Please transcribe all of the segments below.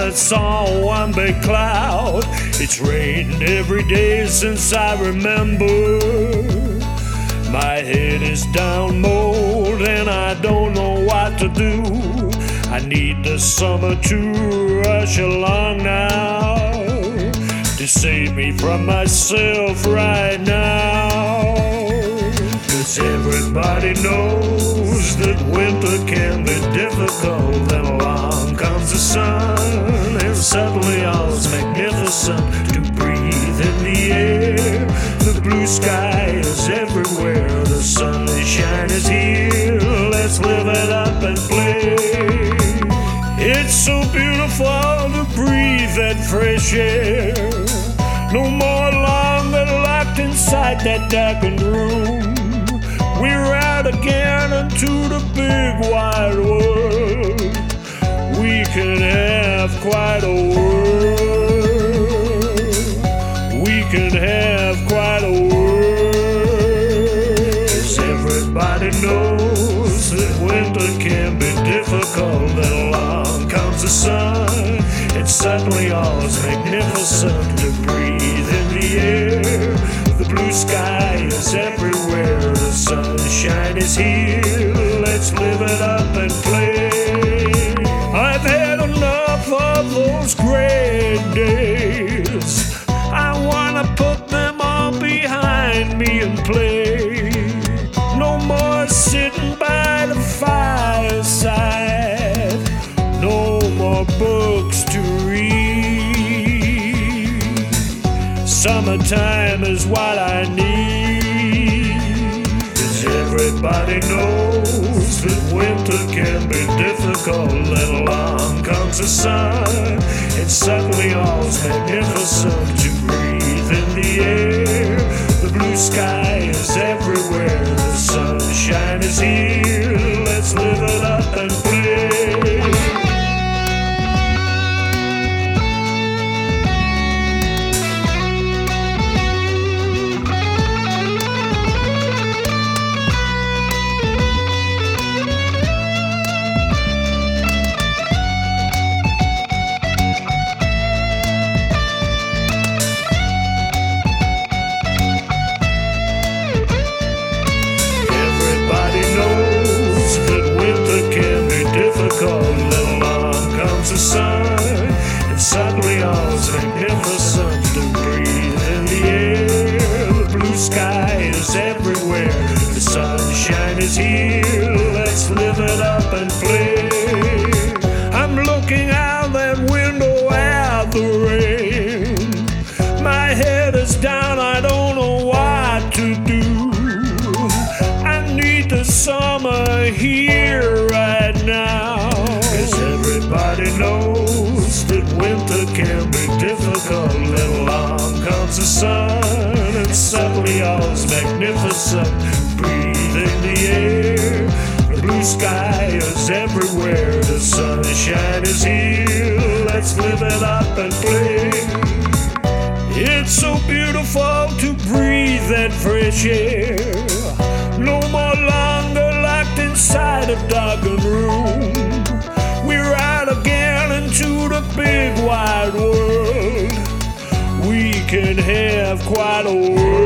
it's all one big cloud. It's rained every day since I remember. My head is down mold and I don't know what to do. I need the summer to rush along now, to save me from myself right now. 'Cause everybody knows that winter can be difficult. Then along comes the sun, and suddenly all's magnificent to breathe in the air. The blue sky is everywhere, the sunshine is here. Let's live it up and play. It's so beautiful to breathe that fresh air. No more longer locked inside that darkened room. We're out again into the big wide world. We can have quite a world. We can have quite a world. 'Cause everybody knows that winter can be difficult. Then along comes the sun, and suddenly all's magnificent to breathe in the air. The blue sky is everywhere, the sunshine is here. Let's live it up and play. I've had enough of those gray days. I wanna put them all behind me and play. No more sitting by the fireside, no more books to read. Summertime is what I need. 'Cause everybody knows that winter can be difficult. Then along comes the sun, and suddenly all's magnificent to breathe in the air. The blue sky is everywhere, the sunshine is here. Let's live it up and play. Then along comes the sun, and suddenly all's magnificent to breathe in the air. The blue sky is everywhere, the sunshine is here. Let's live it up and play. I'm looking out that window at the rain. My head is down, I don't know what to do. I need the summer here right now. Everybody knows that winter can be difficult. Then along comes the sun, and suddenly all's magnificent. Breathe in the air. The blue sky is everywhere, the sunshine is here. Let's live it up and play. It's so beautiful to breathe that fresh air. No more longer locked inside a darkened room. We're out again into the big wide world. We can have quite a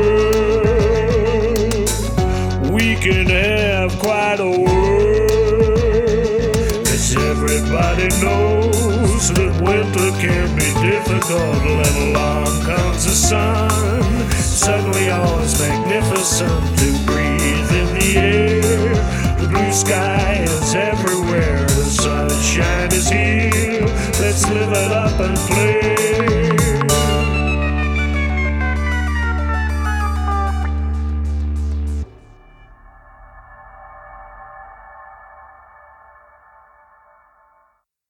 world. We can have quite a world. 'Cause everybody knows that winter can be difficult. Then along comes the sun, suddenly all's magnificent to breathe in the air. The blue sky is everywhere, the sunshine is here. Let's live it up and play.